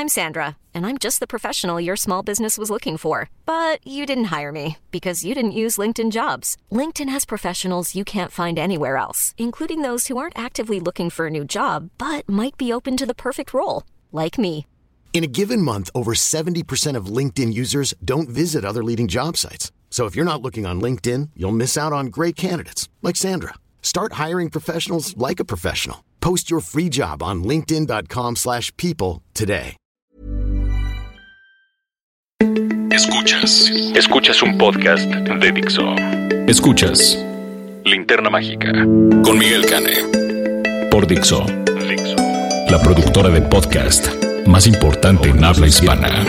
I'm Sandra, and I'm just the professional your small business was looking for. But you didn't hire me because you didn't use LinkedIn Jobs. LinkedIn has professionals you can't find anywhere else, including those who aren't actively looking for a new job, but might be open to the perfect role, like me. In a given month, over 70% of LinkedIn users don't visit other leading job sites. So if you're not looking on LinkedIn, you'll miss out on great candidates like Sandra. Start hiring professionals like a professional. Post your free job on linkedin.com/people today. Escuchas un podcast de Dixo. Escuchas Linterna Mágica con Miguel Cane por Dixo, la productora de podcast más importante en habla hispana.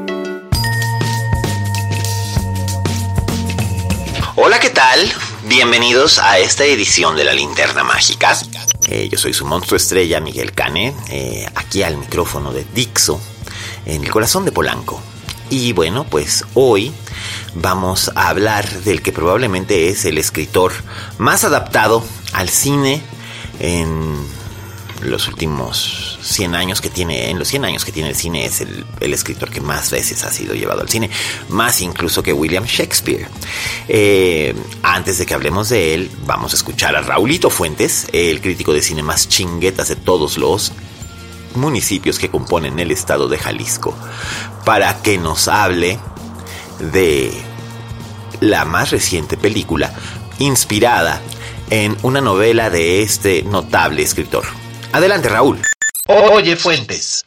Hola, ¿qué tal? Bienvenidos a esta edición de la Linterna Mágica. Yo soy su monstruo estrella, Miguel Cane, aquí al micrófono de Dixo, en el corazón de Polanco. Y bueno, pues hoy vamos a hablar del que probablemente es el escritor más adaptado al cine en los últimos 100 años que tiene. En los 100 años que tiene el cine es el escritor que más veces ha sido llevado al cine, más incluso que William Shakespeare. Antes de que hablemos de él, vamos a escuchar a Raulito Fuentes, el crítico de cine más chinguetas de todos los municipios que componen el estado de Jalisco, para que nos hable de la más reciente película inspirada en una novela de este notable escritor. Adelante, Raúl. Oye, Fuentes.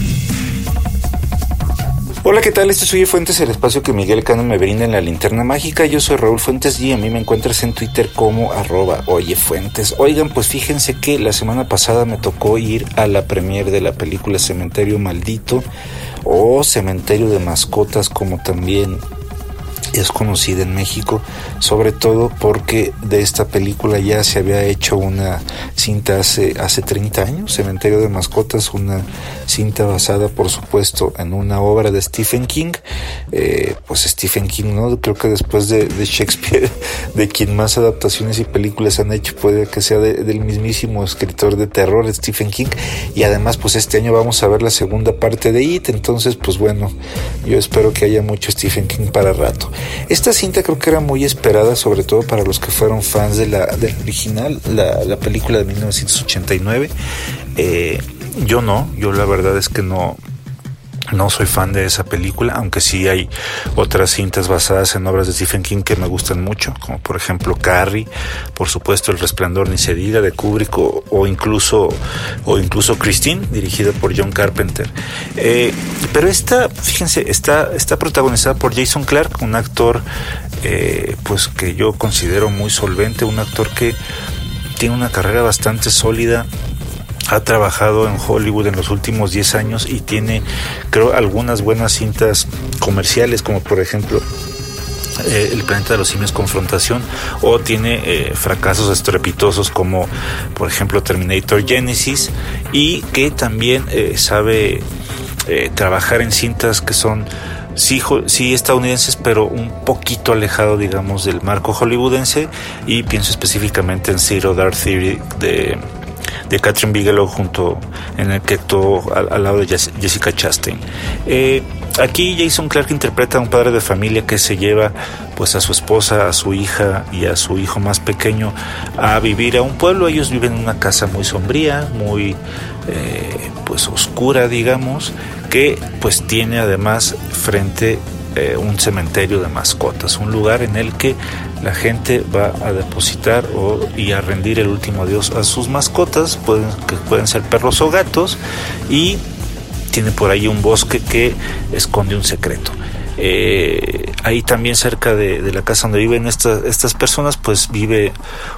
Hola, ¿qué tal? Este es Oye Fuentes, el espacio que Miguel Cano me brinda en la Linterna Mágica. Yo soy Raúl Fuentes y a mí me encuentras en Twitter como @oyefuentes. Oigan, pues fíjense que la semana pasada me tocó ir a la premier de la película Cementerio Maldito, o Cementerio de Mascotas, como también es conocida en México, sobre todo porque de esta película ya se había hecho una cinta hace 30 años, Cementerio de Mascotas, una cinta basada por supuesto en una obra de Stephen King. Pues Stephen King, ¿no? Creo que después de Shakespeare, de quien más adaptaciones y películas han hecho, puede que sea del mismísimo escritor de terror Stephen King. Y además pues este año vamos a ver la segunda parte de It, entonces pues bueno, yo espero que haya mucho Stephen King para rato. Esta cinta creo que era muy esperada, sobre todo para los que fueron fans del original, la película de 1989. Yo la verdad es que no soy fan de esa película, aunque sí hay otras cintas basadas en obras de Stephen King que me gustan mucho, como por ejemplo Carrie, por supuesto El Resplandor ni se diga de Kubrick, o incluso Christine, dirigida por John Carpenter. Pero esta, fíjense, está protagonizada por Jason Clarke, un actor pues que yo considero muy solvente, un actor que tiene una carrera bastante sólida. Ha trabajado en Hollywood en los últimos 10 años y tiene, creo, algunas buenas cintas comerciales, como por ejemplo El Planeta de los Simios Confrontación, o tiene fracasos estrepitosos como por ejemplo Terminator Genesis, y que también sabe trabajar en cintas que son sí estadounidenses, pero un poquito alejado, digamos, del marco hollywoodense, y pienso específicamente en Zero Dark Thirty de Catherine Bigelow, en el que actuó al lado de Jessica Chastain. Aquí Jason Clarke interpreta a un padre de familia que se lleva pues a su esposa, a su hija y a su hijo más pequeño a vivir a un pueblo. Ellos viven en una casa muy sombría, muy pues oscura, digamos, que pues tiene además frente un cementerio de mascotas, un lugar en el que la gente va a depositar y a rendir el último adiós a sus mascotas, que pueden ser perros o gatos, y tiene por ahí un bosque que esconde un secreto. Ahí también cerca de la casa donde viven estas personas, pues vive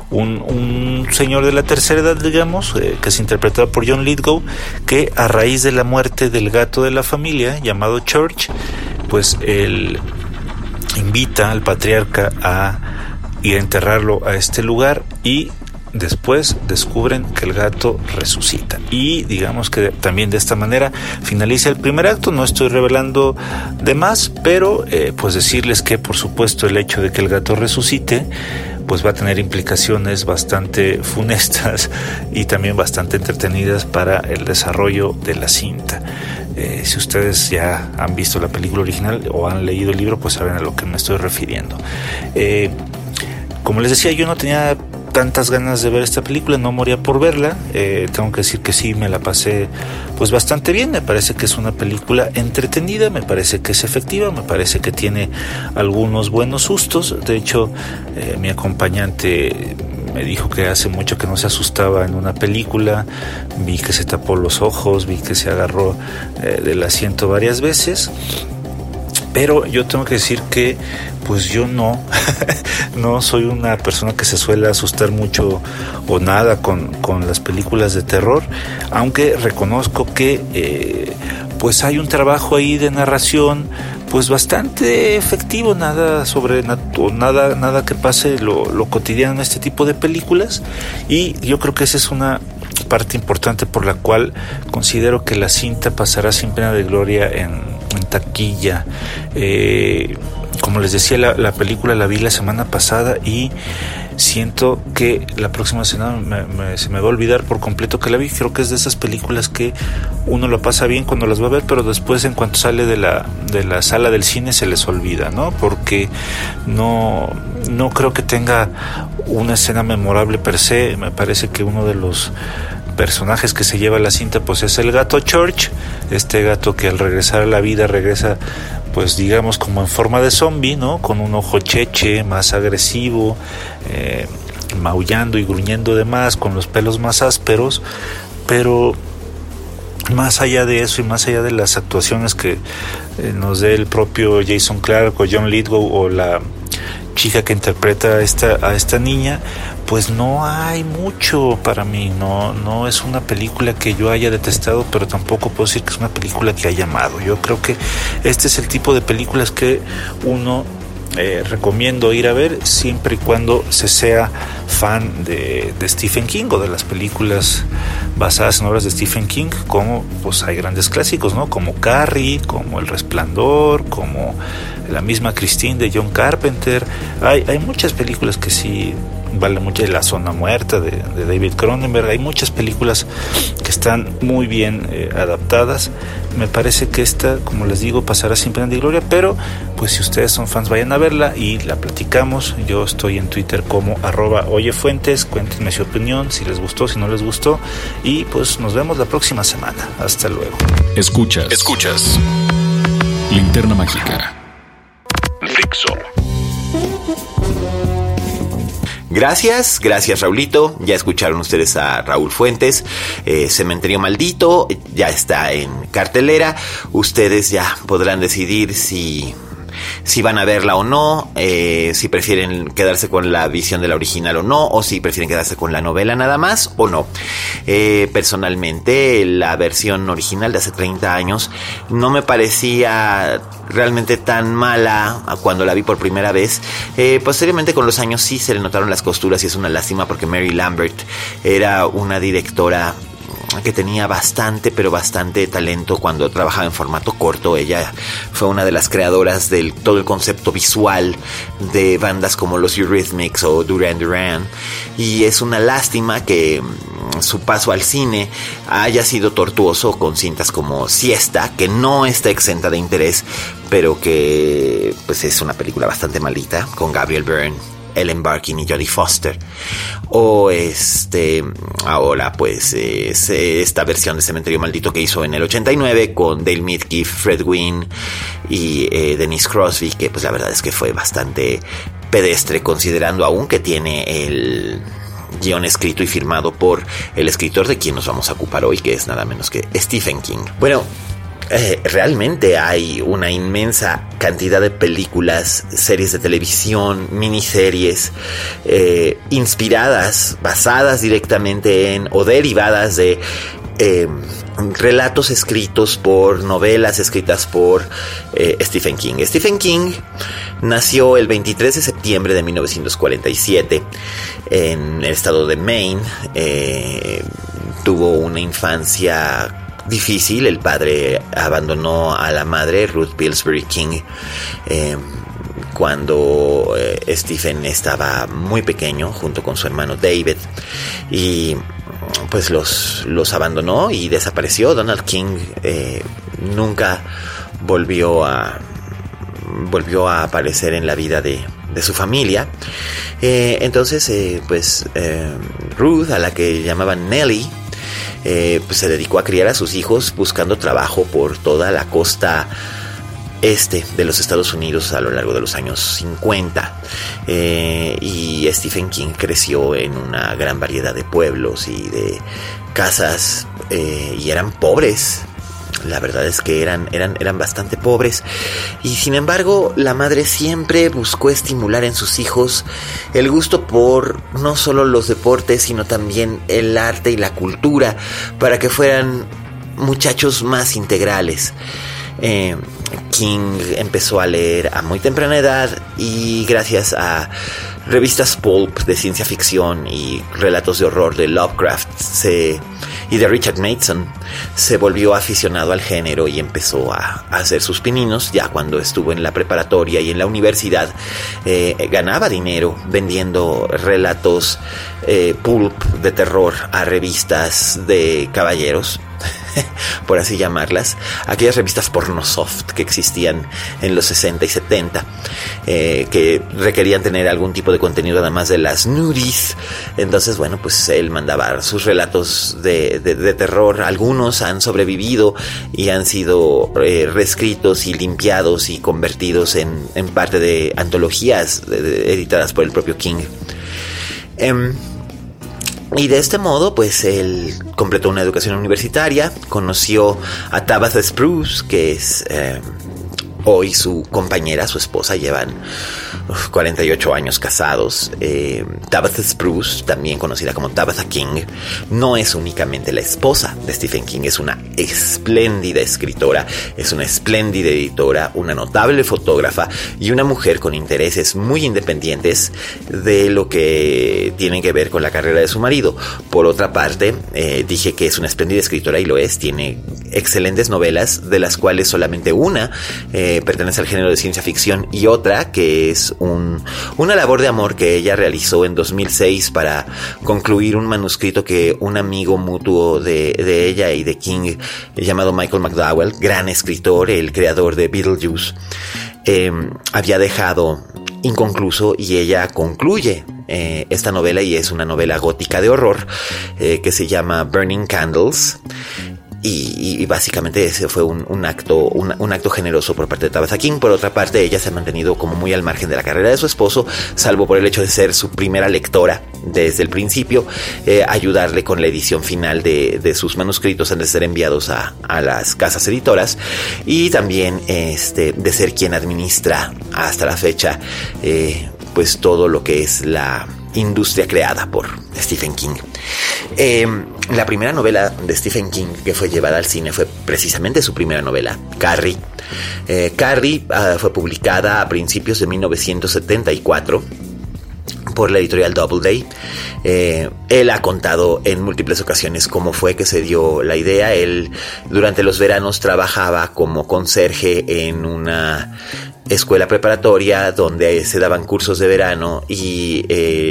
un señor de la tercera edad, digamos, que es interpretado por John Lithgow, que a raíz de la muerte del gato de la familia, llamado Church, pues él invita al patriarca a ir a enterrarlo a este lugar, y después descubren que el gato resucita, y digamos que también de esta manera finaliza el primer acto. No estoy revelando de más, pero pues decirles que por supuesto el hecho de que el gato resucite pues va a tener implicaciones bastante funestas y también bastante entretenidas para el desarrollo de la cinta. Si ustedes ya han visto la película original o han leído el libro, pues saben a lo que me estoy refiriendo. Como les decía, yo no tenía tantas ganas de ver esta película, no moría por verla. Tengo que decir que sí, me la pasé pues bastante bien. Me parece que es una película entretenida, me parece que es efectiva, me parece que tiene algunos buenos sustos. De hecho, mi acompañante me dijo que hace mucho que no se asustaba en una película. Vi que se tapó los ojos, vi que se agarró del asiento varias veces. Pero yo tengo que decir que pues yo no soy una persona que se suele asustar mucho o nada con las películas de terror, aunque reconozco que pues hay un trabajo ahí de narración pues bastante efectivo, nada que pase lo cotidiano en este tipo de películas, y yo creo que esa es una parte importante por la cual considero que la cinta pasará sin pena de gloria en taquilla. Como les decía, la película la vi la semana pasada y siento que la próxima semana se me va a olvidar por completo que la vi. Creo que es de esas películas que uno lo pasa bien cuando las va a ver, pero después en cuanto sale de la sala del cine se les olvida, ¿no? Porque no creo que tenga una escena memorable per se. Me parece que uno de los personajes que se lleva la cinta pues es el gato Church, este gato que al regresar a la vida regresa pues digamos como en forma de zombie, ¿no? Con un ojo cheche, más agresivo, maullando y gruñendo de más, con los pelos más ásperos. Pero más allá de eso y más allá de las actuaciones que nos dé el propio Jason Clarke o John Lithgow o la chica que interpreta a esta niña, pues no hay mucho para mí. No es una película que yo haya detestado, pero tampoco puedo decir que es una película que haya amado. Yo creo que este es el tipo de películas que uno recomiendo ir a ver siempre y cuando se sea fan de Stephen King o de las películas basadas en obras de Stephen King, como pues hay grandes clásicos, ¿no? Como Carrie, como El Resplandor, como la misma Christine de John Carpenter. Hay muchas películas que sí vale mucho. La Zona Muerta de David Cronenberg. Hay muchas películas que están muy bien adaptadas. Me parece que esta, como les digo, pasará sin pena de gloria, pero pues si ustedes son fans, vayan a verla y la platicamos. Yo estoy en Twitter como @oyefuentes. Cuéntenme su opinión, si les gustó, si no les gustó, y pues nos vemos la próxima semana. Hasta luego. Escuchas Linterna Mágica. Dixo. Gracias Raulito. Ya escucharon ustedes a Raúl Fuentes. Cementerio Maldito ya está en cartelera. Ustedes ya podrán decidir si van a verla o no, si prefieren quedarse con la visión de la original o no, o si prefieren quedarse con la novela nada más o no. Personalmente, la versión original de hace 30 años no me parecía realmente tan mala cuando la vi por primera vez. Posteriormente, con los años sí se le notaron las costuras y es una lástima porque Mary Lambert era una directora que tenía bastante talento cuando trabajaba en formato corto. Ella fue una de las creadoras de todo el concepto visual de bandas como los Eurythmics o Duran Duran, y es una lástima que su paso al cine haya sido tortuoso con cintas como Siesta, que no está exenta de interés, pero que pues es una película bastante malita, con Gabriel Byrne, Ellen Barkin y Jodie Foster. O ahora pues esta versión de Cementerio Maldito que hizo en el 89 con Dale Midkiff, Fred Gwynne y Denise Crosby, que pues la verdad es que fue bastante pedestre, considerando aún que tiene el guión escrito y firmado por el escritor de quien nos vamos a ocupar hoy, que es nada menos que Stephen King. Bueno, realmente hay una inmensa cantidad de películas, series de televisión, miniseries inspiradas, basadas directamente en o derivadas de relatos escritos por novelas escritas por Stephen King. Stephen King nació el 23 de septiembre de 1947 en el estado de Maine. Tuvo una infancia difícil. El padre abandonó a la madre, Ruth Pillsbury King, cuando Stephen estaba muy pequeño, junto con su hermano David, y pues los abandonó y desapareció. Donald King nunca volvió a aparecer en la vida de su familia. Entonces Ruth, a la que llamaban Nellie, pues se dedicó a criar a sus hijos buscando trabajo por toda la costa este de los Estados Unidos a lo largo de los años 50. Y Stephen King creció en una gran variedad de pueblos y de casas, y eran pobres. La verdad es que eran bastante pobres, y sin embargo la madre siempre buscó estimular en sus hijos el gusto por no solo los deportes, sino también el arte y la cultura, para que fueran muchachos más integrales. King empezó a leer a muy temprana edad, y gracias a revistas pulp de ciencia ficción y relatos de horror de Lovecraft y de Richard Matheson, se volvió aficionado al género y empezó a hacer sus pininos. Ya cuando estuvo en la preparatoria y en la universidad, ganaba dinero vendiendo relatos pulp de terror a revistas de caballeros, por así llamarlas, aquellas revistas pornosoft que existían en los 60 y 70, que requerían tener algún tipo de contenido además de las nudies. Entonces, bueno, pues él mandaba sus relatos de terror. Algunos han sobrevivido y han sido reescritos y limpiados y convertidos en parte de antologías editadas por el propio King. Y de este modo, pues él completó una educación universitaria, conoció a Tabitha Spruce, que es hoy su compañera, su esposa. Llevan 48 años casados. Tabitha Spruce, también conocida como Tabitha King, no es únicamente la esposa de Stephen King, es una espléndida escritora, es una espléndida editora, una notable fotógrafa y una mujer con intereses muy independientes de lo que tienen que ver con la carrera de su marido. Por otra parte, dije que es una espléndida escritora, y lo es. Tiene excelentes novelas, de las cuales solamente una pertenece al género de ciencia ficción, y otra que es una labor de amor que ella realizó en 2006 para concluir un manuscrito que un amigo mutuo de ella y de King, llamado Michael McDowell, gran escritor, el creador de Beetlejuice, había dejado inconcluso, y ella concluye esta novela, y es una novela gótica de horror que se llama Burning Candles. Y básicamente ese fue un acto generoso por parte de Tabitha King. Por otra parte, ella se ha mantenido como muy al margen de la carrera de su esposo, salvo por el hecho de ser su primera lectora desde el principio, ayudarle con la edición final de sus manuscritos antes de ser enviados a las casas editoras, y también de ser quien administra hasta la fecha pues todo lo que es la industria creada por Stephen King. La primera novela de Stephen King que fue llevada al cine fue precisamente su primera novela, Carrie. Carrie fue publicada a principios de 1974 por la editorial Doubleday. Él ha contado en múltiples ocasiones cómo fue que se dio la idea. Él durante los veranos trabajaba como conserje en una escuela preparatoria donde se daban cursos de verano, y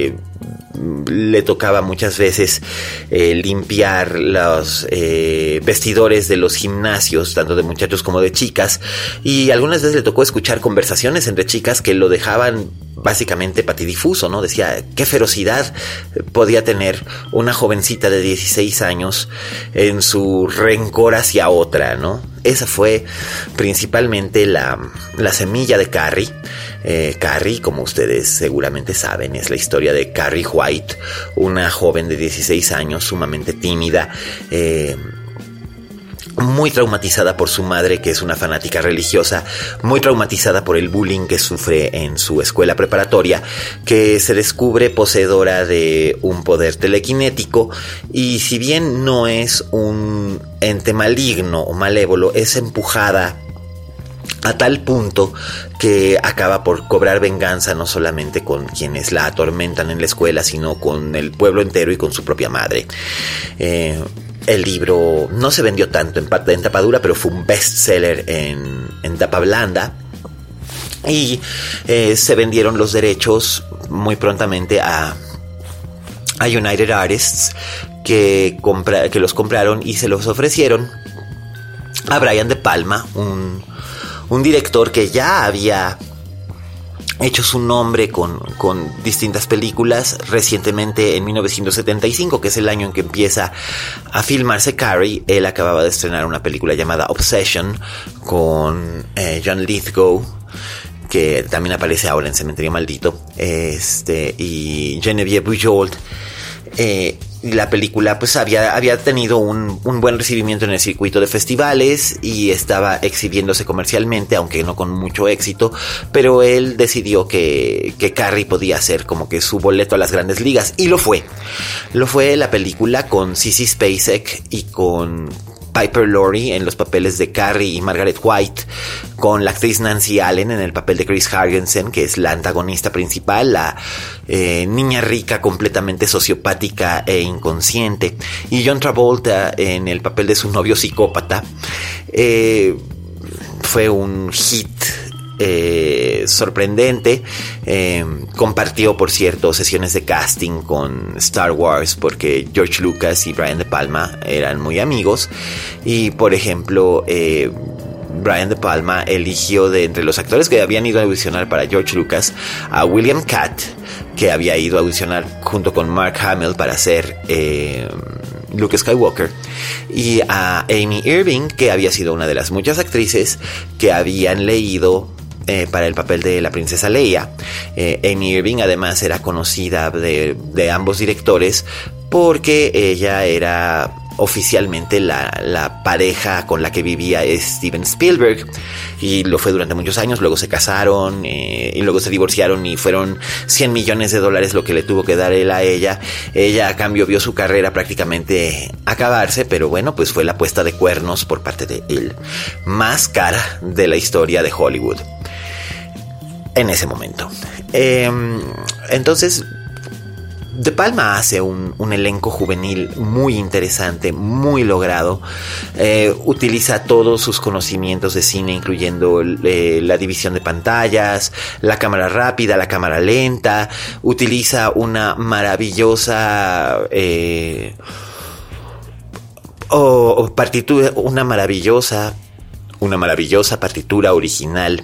le tocaba muchas veces limpiar los vestidores de los gimnasios, tanto de muchachos como de chicas, y algunas veces le tocó escuchar conversaciones entre chicas que lo dejaban básicamente patidifuso, ¿no? Decía, qué ferocidad podía tener una jovencita de 16 años en su rencor hacia otra, ¿no? Esa fue principalmente la semilla de Carrie. Carrie, como ustedes seguramente saben, es la historia de Carrie White, una joven de 16 años sumamente tímida, muy traumatizada por su madre, que es una fanática religiosa, muy traumatizada por el bullying que sufre en su escuela preparatoria, que se descubre poseedora de un poder telequinético, y si bien no es un ente maligno o malévolo, es empujada a tal punto que acaba por cobrar venganza no solamente con quienes la atormentan en la escuela, sino con el pueblo entero y con su propia madre. El libro no se vendió tanto en tapa dura, pero fue un bestseller en tapa blanda. Y se vendieron los derechos muy prontamente a United Artists, que los compraron y se los ofrecieron a Brian De Palma, un director que ya había hecho su nombre con distintas películas. Recientemente, en 1975, que es el año en que empieza a filmarse Carrie, él acababa de estrenar una película llamada Obsession con John Lithgow, que también aparece ahora en Cementerio Maldito, y Genevieve Bujold. La película pues había tenido un buen recibimiento en el circuito de festivales y estaba exhibiéndose comercialmente, aunque no con mucho éxito, pero él decidió que Carrie podía ser como que su boleto a las grandes ligas, y lo fue la película, con Sissy Spacek y con Piper Laurie en los papeles de Carrie y Margaret White, con la actriz Nancy Allen en el papel de Chris Hargensen, que es la antagonista principal, la niña rica completamente sociopática e inconsciente, y John Travolta en el papel de su novio psicópata. Fue un hit sorprendente. Compartió, por cierto, sesiones de casting con Star Wars, porque George Lucas y Brian De Palma eran muy amigos, y por ejemplo Brian De Palma eligió de entre los actores que habían ido a audicionar para George Lucas a William Katt, que había ido a audicionar junto con Mark Hamill para ser Luke Skywalker, y a Amy Irving, que había sido una de las muchas actrices que habían leído para el papel de la princesa Leia. Amy Irving además era conocida de ambos directores porque ella era oficialmente la pareja con la que vivía Steven Spielberg, y lo fue durante muchos años. Luego se casaron y luego se divorciaron, y fueron $100 millones lo que le tuvo que dar él a ella. Ella a cambio vio su carrera prácticamente acabarse, pero bueno, pues fue la puesta de cuernos por parte de él más cara de la historia de Hollywood en ese momento. Entonces De Palma hace un elenco juvenil muy interesante, muy logrado. Utiliza todos sus conocimientos de cine, incluyendo la división de pantallas, la cámara rápida, la cámara lenta. Utiliza una maravillosa una maravillosa partitura original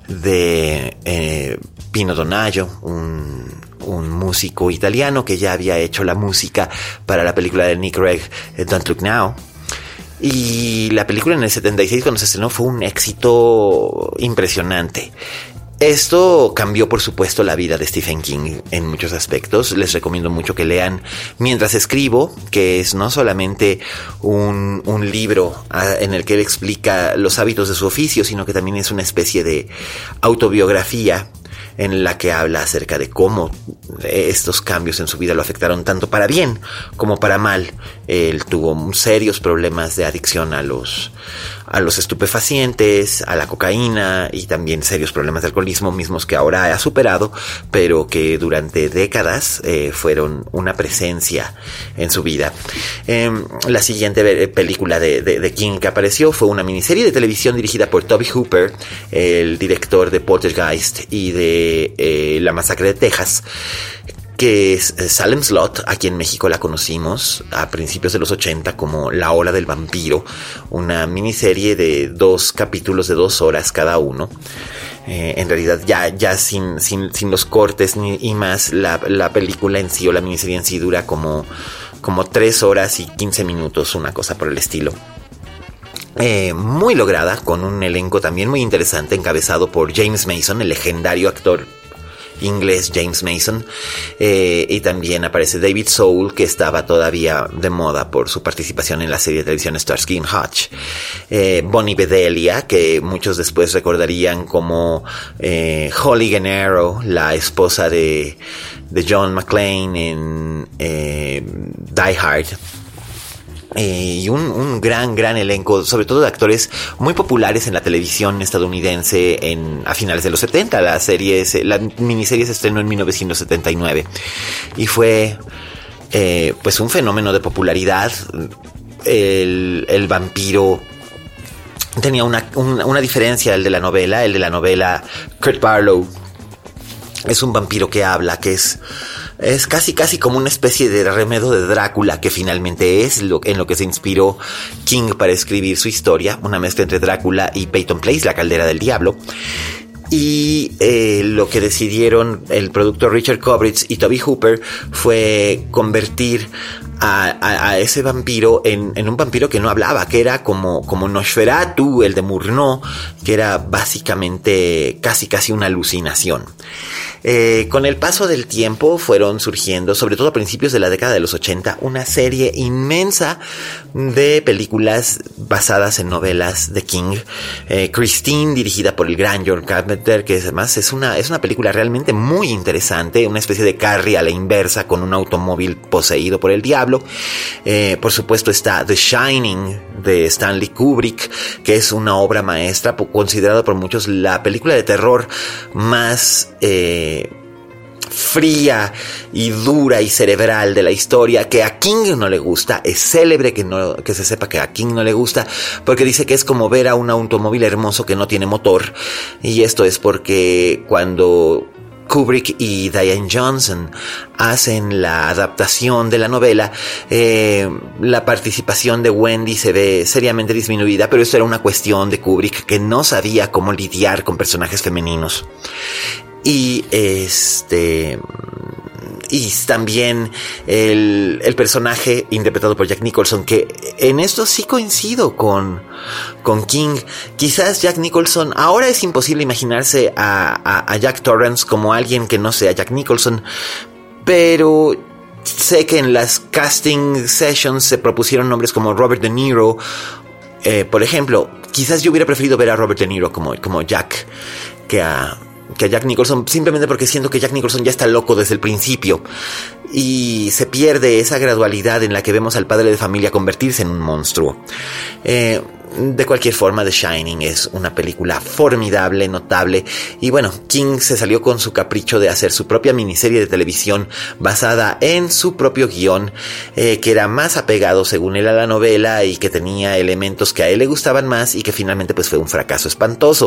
de Pino Donaggio, un músico italiano que ya había hecho la música para la película de Nick Clegg, Don't Look Now. Y la película en el 76, cuando se estrenó, fue un éxito impresionante. Esto cambió, por supuesto, la vida de Stephen King en muchos aspectos. Les recomiendo mucho que lean Mientras escribo, que es no solamente un libro en el que él explica los hábitos de su oficio, sino que también es una especie de autobiografía en la que habla acerca de cómo estos cambios en su vida lo afectaron tanto para bien como para mal. Él tuvo serios problemas de adicción a los estupefacientes, a la cocaína, y también serios problemas de alcoholismo, mismos que ahora ha superado, pero que durante décadas fueron una presencia en su vida. La siguiente película de King que apareció fue una miniserie de televisión dirigida por Tobe Hooper, el director de Poltergeist y de La Masacre de Texas, que es Salem Slot. Aquí en México la conocimos a principios de los 80 como La Ola del Vampiro, una miniserie de 2 capítulos de 2 horas cada uno. En realidad ya sin los cortes y más, la película en sí, o la miniserie en sí, dura como 3 horas y 15 minutos, una cosa por el estilo. Muy lograda, con un elenco también muy interesante, encabezado por James Mason, el legendario actor inglés James Mason, y también aparece David Soul, que estaba todavía de moda por su participación en la serie de televisión Starsky and Hutch. Bonnie Bedelia, que muchos después recordarían como Holly Gennaro, la esposa de John McClane en Die Hard. Y un gran elenco, sobre todo de actores muy populares en la televisión estadounidense a finales de los 70. La miniserie se estrenó en 1979 y fue pues un fenómeno de popularidad. El vampiro tenía una diferencia del de la novela. El de la novela, Kurt Barlow, es un vampiro que habla, que es Es casi como una especie de remedo de Drácula, que finalmente es en lo que se inspiró King para escribir su historia, una mezcla entre Drácula y Peyton Place, la caldera del diablo. Y lo que decidieron el productor Richard Cobritz y Tobe Hooper fue convertir a ese vampiro en un vampiro que no hablaba, que era como Nosferatu, el de Murnau, que era básicamente casi una alucinación. Con el paso del tiempo fueron surgiendo, sobre todo a principios de la década de los 80, una serie inmensa de películas basadas en novelas de King. Christine, dirigida por el gran John Carpenter, que además es una película realmente muy interesante, una especie de Carrie a la inversa con un automóvil poseído por el diablo. Por supuesto está The Shining de Stanley Kubrick, que es una obra maestra, considerada por muchos la película de terror más fría y dura y cerebral de la historia, que a King no le gusta. Es célebre que se sepa que a King no le gusta, porque dice que es como ver a un automóvil hermoso que no tiene motor. Y esto es porque cuando Kubrick y Diane Johnson hacen la adaptación de la novela, la participación de Wendy se ve seriamente disminuida, pero esto era una cuestión de Kubrick, que no sabía cómo lidiar con personajes femeninos. Y también el personaje interpretado por Jack Nicholson, que en esto sí coincido con King. Quizás Jack Nicholson, ahora es imposible imaginarse a Jack Torrance como alguien que no sea Jack Nicholson, pero sé que en las casting sessions se propusieron nombres como Robert De Niro, por ejemplo. Quizás yo hubiera preferido ver a Robert De Niro como Jack que a Jack Nicholson, simplemente porque siento que Jack Nicholson ya está loco desde el principio y se pierde esa gradualidad en la que vemos al padre de familia convertirse en un monstruo. De cualquier forma, The Shining es una película formidable, notable, y bueno, King se salió con su capricho de hacer su propia miniserie de televisión basada en su propio guión, que era más apegado según él a la novela y que tenía elementos que a él le gustaban más, y que finalmente pues fue un fracaso espantoso.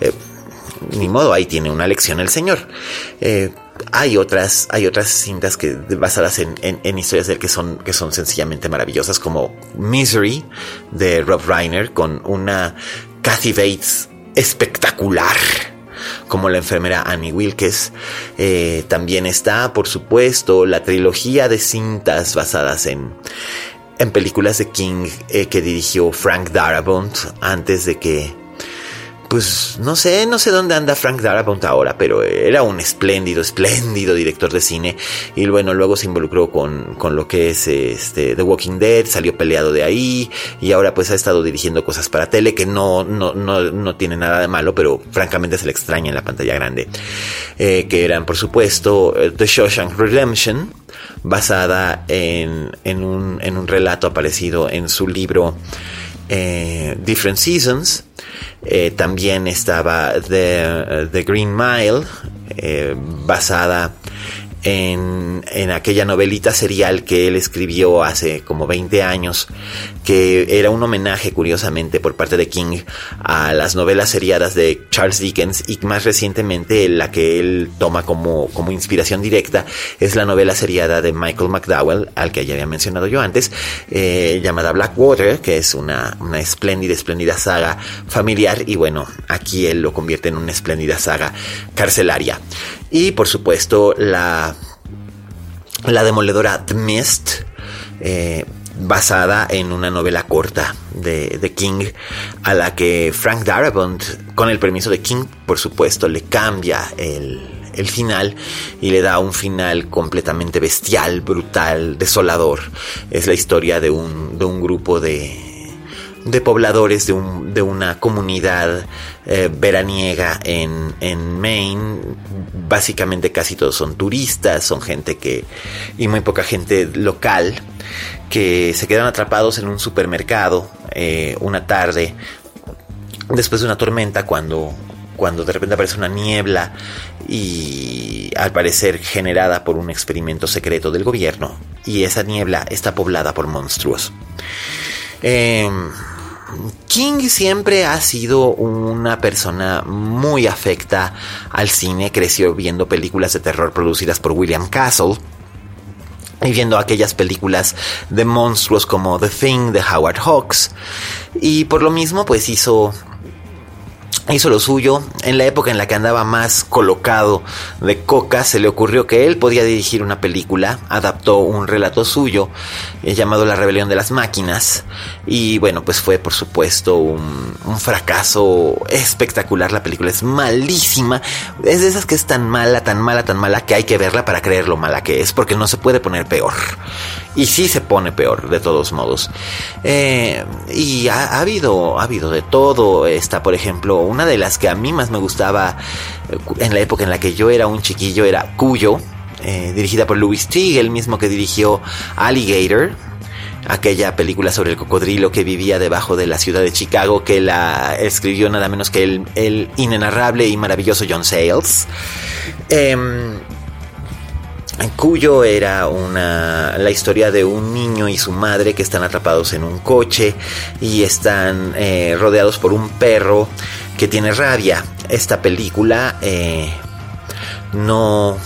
Ni modo, ahí tiene una lección el señor. Hay otras cintas basadas en historias de él que son sencillamente maravillosas, como Misery de Rob Reiner, con una Kathy Bates espectacular como la enfermera Annie Wilkes. También está, por supuesto, la trilogía de cintas basadas en películas de King, que dirigió Frank Darabont antes de que... Pues no sé dónde anda Frank Darabont ahora, pero era un espléndido director de cine. Y bueno, luego se involucró con lo que es The Walking Dead, salió peleado de ahí, y ahora pues ha estado dirigiendo cosas para tele que no tiene nada de malo, pero francamente se le extraña en la pantalla grande. Que eran, por supuesto, The Shawshank Redemption, basada en un relato aparecido en su libro Different Seasons. También estaba The Green Mile, basada en aquella novelita serial que él escribió hace como 20 años, que era un homenaje, curiosamente, por parte de King a las novelas seriadas de Charles Dickens, y más recientemente la que él toma como inspiración directa es la novela seriada de Michael McDowell, al que ya había mencionado yo antes, llamada Blackwater, que es una espléndida saga familiar, y bueno, aquí él lo convierte en una espléndida saga carcelaria. Y por supuesto la demoledora The Mist, basada en una novela corta de King, a la que Frank Darabont, con el permiso de King, por supuesto, le cambia el final y le da un final completamente bestial, brutal, desolador. Es la historia de un grupo de pobladores de una comunidad veraniega en Maine. Básicamente casi todos son turistas, son gente y muy poca gente local, que se quedan atrapados en un supermercado una tarde después de una tormenta, cuando de repente aparece una niebla, y al parecer generada por un experimento secreto del gobierno, y esa niebla está poblada por monstruos. King siempre ha sido una persona muy afecta al cine. Creció viendo películas de terror producidas por William Castle, y viendo aquellas películas de monstruos como The Thing de Howard Hawks, y por lo mismo pues hizo lo suyo. En la época en la que andaba más colocado de coca, se le ocurrió que él podía dirigir una película. Adaptó un relato suyo llamado La Rebelión de las Máquinas, y bueno, pues fue por supuesto un fracaso espectacular. La película es malísima, es de esas que es tan mala que hay que verla para creer lo mala que es, porque no se puede poner peor, y sí se pone peor de todos modos. Y ha habido de todo. Está, por ejemplo, una de las que a mí más me gustaba en la época en la que yo era un chiquillo, era Cuyo, dirigida por Louis Teague, el mismo que dirigió Alligator, aquella película sobre el cocodrilo que vivía debajo de la ciudad de Chicago, que la escribió nada menos que el inenarrable y maravilloso John Sayles. Cuyo era la historia de un niño y su madre que están atrapados en un coche y están rodeados por un perro que tiene rabia. Esta película no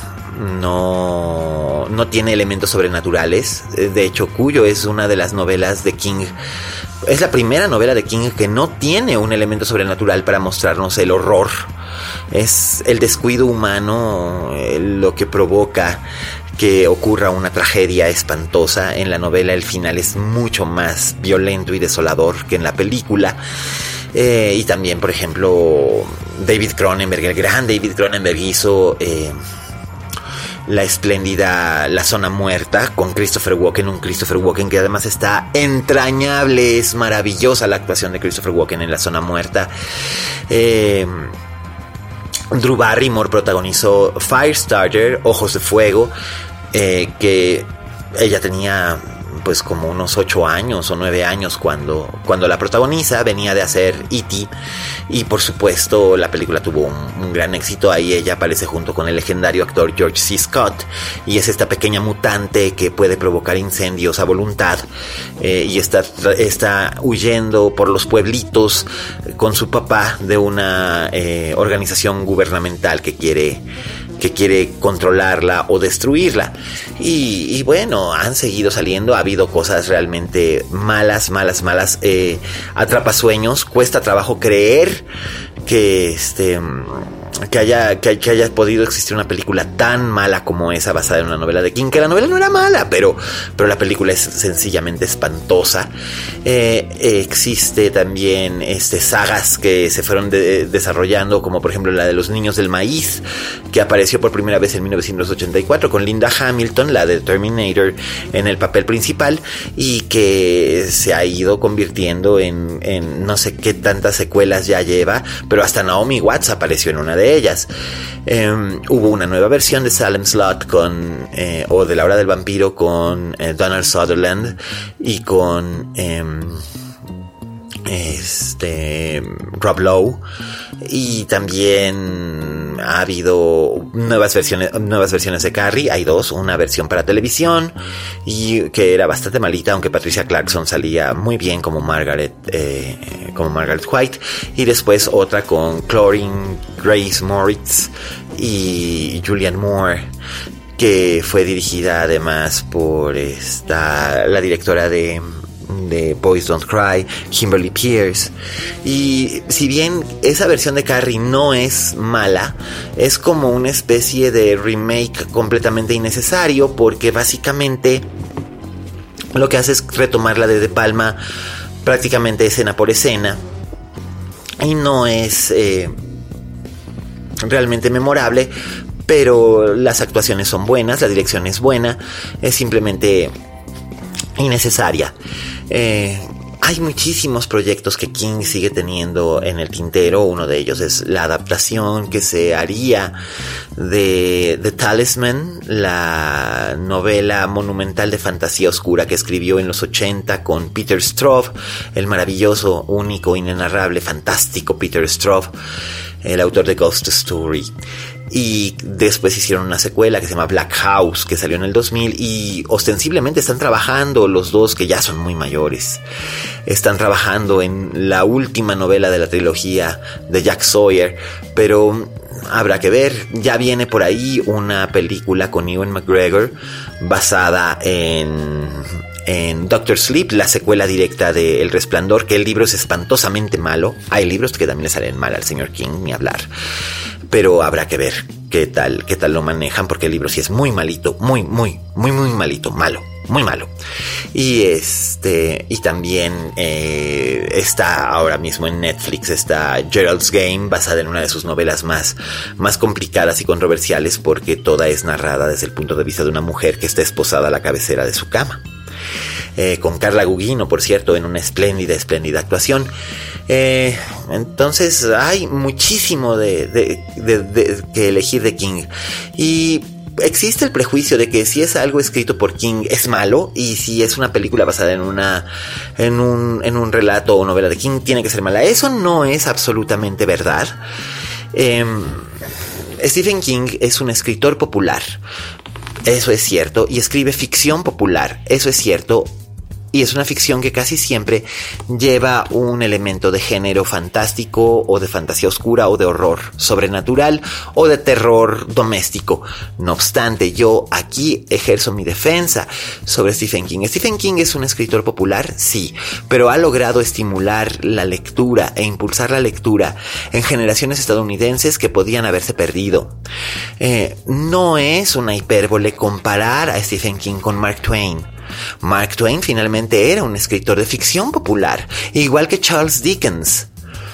tiene elementos sobrenaturales. De hecho, Cuyo es una de las novelas de King. Es la primera novela de King que no tiene un elemento sobrenatural para mostrarnos el horror. Es el descuido humano lo que provoca que ocurra una tragedia espantosa. En la novela el final es mucho más violento y desolador que en la película. Y también, por ejemplo, David Cronenberg, el gran David Cronenberg, hizo la espléndida La Zona Muerta con Christopher Walken, un Christopher Walken que además está entrañable. Es maravillosa la actuación de Christopher Walken en La Zona Muerta. Drew Barrymore protagonizó Firestarter, Ojos de Fuego, que ella tenía pues como unos 8 años o 9 años cuando la protagoniza. Venía de hacer E.T. y por supuesto la película tuvo un gran éxito. Ahí ella aparece junto con el legendario actor George C. Scott y es esta pequeña mutante que puede provocar incendios a voluntad, y está huyendo por los pueblitos con su papá de una organización gubernamental que quiere controlarla o destruirla. Y bueno, han seguido saliendo. Ha habido cosas realmente malas. Atrapasueños. Cuesta trabajo creer que haya podido existir una película tan mala como esa, basada en una novela de King, que la novela no era mala, pero la película es sencillamente espantosa. Existe también sagas que se fueron desarrollando, como por ejemplo la de Los Niños del Maíz, que apareció por primera vez en 1984 con Linda Hamilton, la de Terminator, en el papel principal, y que se ha ido convirtiendo en no sé qué tantas secuelas ya lleva, pero hasta Naomi Watts apareció en una de ellas. Hubo una nueva versión de Salem Slot o de La Hora del Vampiro con Donald Sutherland y con Rob Lowe, y también ha habido nuevas versiones de Carrie. Hay dos, una versión para televisión y que era bastante malita, aunque Patricia Clarkson salía muy bien como Margaret White, y después otra con Clorin Grace Moritz y Julianne Moore, que fue dirigida además por la directora de Boys Don't Cry, Kimberly Pierce. Y si bien esa versión de Carrie no es mala, es como una especie de remake completamente innecesario, porque básicamente lo que hace es retomar la de De Palma prácticamente escena por escena, y no es realmente memorable, pero las actuaciones son buenas, la dirección es buena, es simplemente innecesaria. Hay muchísimos proyectos que King sigue teniendo en el tintero. Uno de ellos es la adaptación que se haría de The Talisman, la novela monumental de fantasía oscura que escribió en los 80 con Peter Straub, el maravilloso, único, inenarrable, fantástico Peter Straub. el autor de Ghost Story. Y después hicieron una secuela que se llama Black House, que salió en el 2000, y ostensiblemente están trabajando los dos, que ya son muy mayores. Están trabajando en la última novela de la trilogía de Jack Sawyer, pero habrá que ver. Ya viene por ahí una película con Ewan McGregor basada en Doctor Sleep, la secuela directa de El Resplandor, que el libro es espantosamente malo. Hay libros que también le salen mal al señor King, ni hablar. Pero habrá que ver qué tal lo manejan, porque el libro sí es muy malito, muy malito, muy malo. Y también está ahora mismo en Netflix, está Gerald's Game, basada en una de sus novelas más complicadas y controversiales, porque toda es narrada desde el punto de vista de una mujer que está esposada a la cabecera de su cama. Con Carla Gugino, por cierto, en una espléndida actuación. Entonces hay muchísimo que elegir de King. Y existe el prejuicio de que si es algo escrito por King es malo, y si es una película basada en un relato o novela de King tiene que ser mala. Eso no es absolutamente verdad. Stephen King es un escritor popular. Eso es cierto, y escribe ficción popular, eso es cierto, y es una ficción que casi siempre lleva un elemento de género fantástico, o de fantasía oscura, o de horror sobrenatural, o de terror doméstico. No obstante, yo aquí ejerzo mi defensa sobre Stephen King. Stephen King es un escritor popular, sí, pero ha logrado estimular la lectura e impulsar la lectura en generaciones estadounidenses que podían haberse perdido. No es una hipérbole comparar a Stephen King con Mark Twain. Mark Twain finalmente era un escritor de ficción popular, igual que Charles Dickens.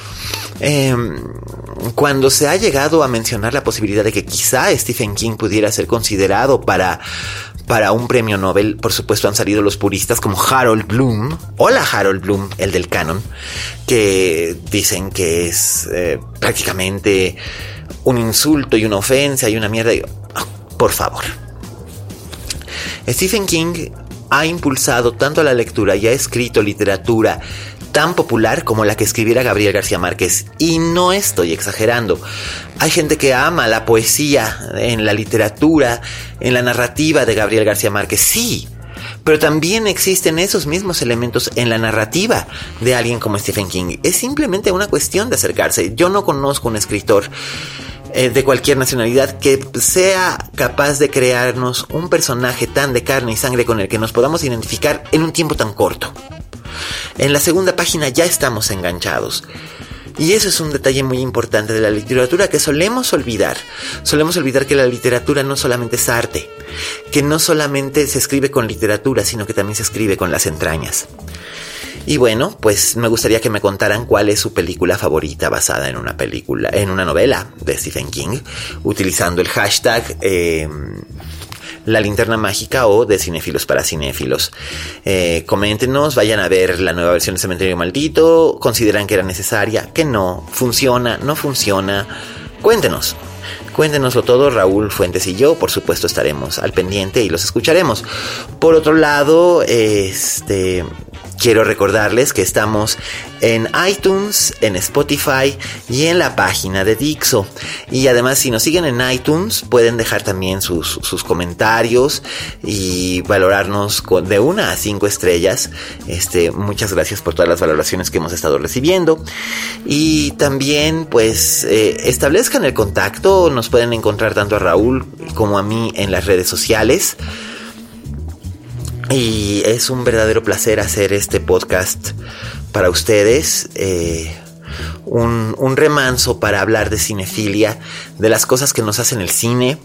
Cuando se ha llegado a mencionar la posibilidad de que quizá Stephen King pudiera ser considerado para un premio Nobel, por supuesto han salido los puristas como Harold Bloom. Hola Harold Bloom, el del canon, que dicen que es prácticamente un insulto y una ofensa y una mierda. Por favor. Stephen King ha impulsado tanto la lectura y ha escrito literatura tan popular como la que escribiera Gabriel García Márquez. Y no estoy exagerando. Hay gente que ama la poesía en la literatura, en la narrativa de Gabriel García Márquez. Sí, pero también existen esos mismos elementos en la narrativa de alguien como Stephen King. Es simplemente una cuestión de acercarse. Yo no conozco un escritor de cualquier nacionalidad que sea capaz de crearnos un personaje tan de carne y sangre con el que nos podamos identificar en un tiempo tan corto. En la segunda página ya estamos enganchados. Y eso es un detalle muy importante de la literatura que solemos olvidar. Solemos olvidar que la literatura no solamente es arte, que no solamente se escribe con literatura, sino que también se escribe con las entrañas. Y bueno, pues me gustaría que me contaran cuál es su película favorita basada en una novela de Stephen King, utilizando el hashtag La Linterna Mágica o de Cinéfilos para Cinéfilos. Coméntenos, vayan a ver la nueva versión de Cementerio Maldito, consideran que era necesaria, que no, funciona, no funciona. Cuéntenoslo todo. Raúl Fuentes y yo, por supuesto, estaremos al pendiente y los escucharemos. Por otro lado, quiero recordarles que estamos en iTunes, en Spotify y en la página de Dixo. Y además, si nos siguen en iTunes, pueden dejar también sus comentarios y valorarnos de 1 a 5 estrellas. Muchas gracias por todas las valoraciones que hemos estado recibiendo. Y también, pues, establezcan el contacto. Nos pueden encontrar tanto a Raúl como a mí en las redes sociales. Y es un verdadero placer hacer este podcast para ustedes, un remanso para hablar de cinefilia, de las cosas que nos hacen el cine,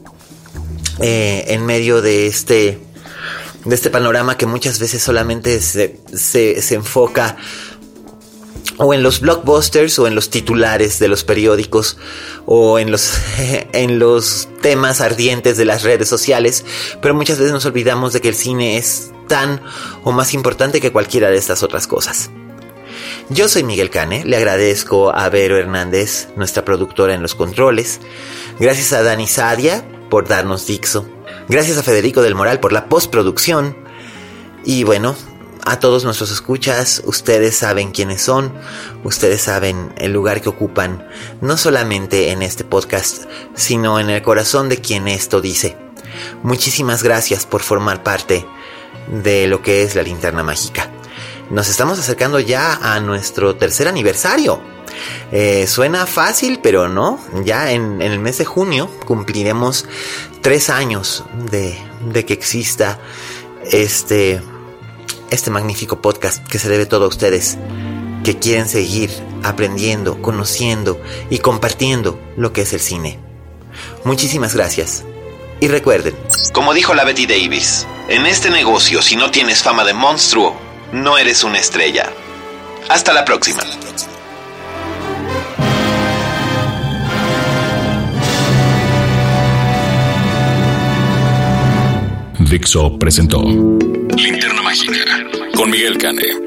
en medio de este panorama que muchas veces solamente se enfoca o en los blockbusters o en los titulares de los periódicos o en los temas ardientes de las redes sociales, pero muchas veces nos olvidamos de que el cine es tan o más importante que cualquiera de estas otras cosas. Yo soy Miguel Cane, le agradezco a Vero Hernández, nuestra productora en los controles, gracias a Dani Sadia por darnos Dixo, gracias a Federico del Moral por la postproducción y bueno, a todos nuestros escuchas, ustedes saben quiénes son, ustedes saben el lugar que ocupan, no solamente en este podcast, sino en el corazón de quien esto dice. Muchísimas gracias por formar parte de lo que es la Linterna Mágica. Nos estamos acercando ya a nuestro 3er aniversario. Suena fácil, pero no. Ya en el mes de junio cumpliremos 3 años de que exista este magnífico podcast que se debe todo a ustedes, que quieren seguir aprendiendo, conociendo y compartiendo lo que es el cine. Muchísimas gracias. Y recuerden, como dijo la Betty Davis, en este negocio, si no tienes fama de monstruo, no eres una estrella. Hasta la próxima. Dixo presentó Linterna Mágica con Miguel Cane.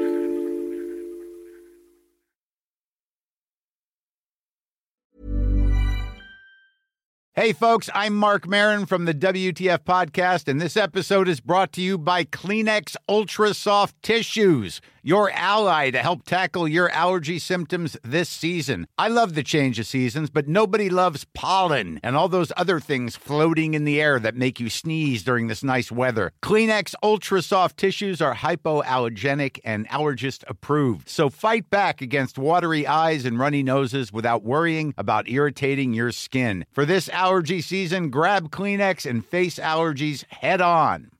Hey folks, I'm Mark Maron from the WTF Podcast, and this episode is brought to you by Kleenex Ultra Soft Tissues, your ally to help tackle your allergy symptoms this season. I love the change of seasons, but nobody loves pollen and all those other things floating in the air that make you sneeze during this nice weather. Kleenex Ultra Soft Tissues are hypoallergenic and allergist approved, so fight back against watery eyes and runny noses without worrying about irritating your skin. For this allergy season, grab Kleenex and face allergies head on.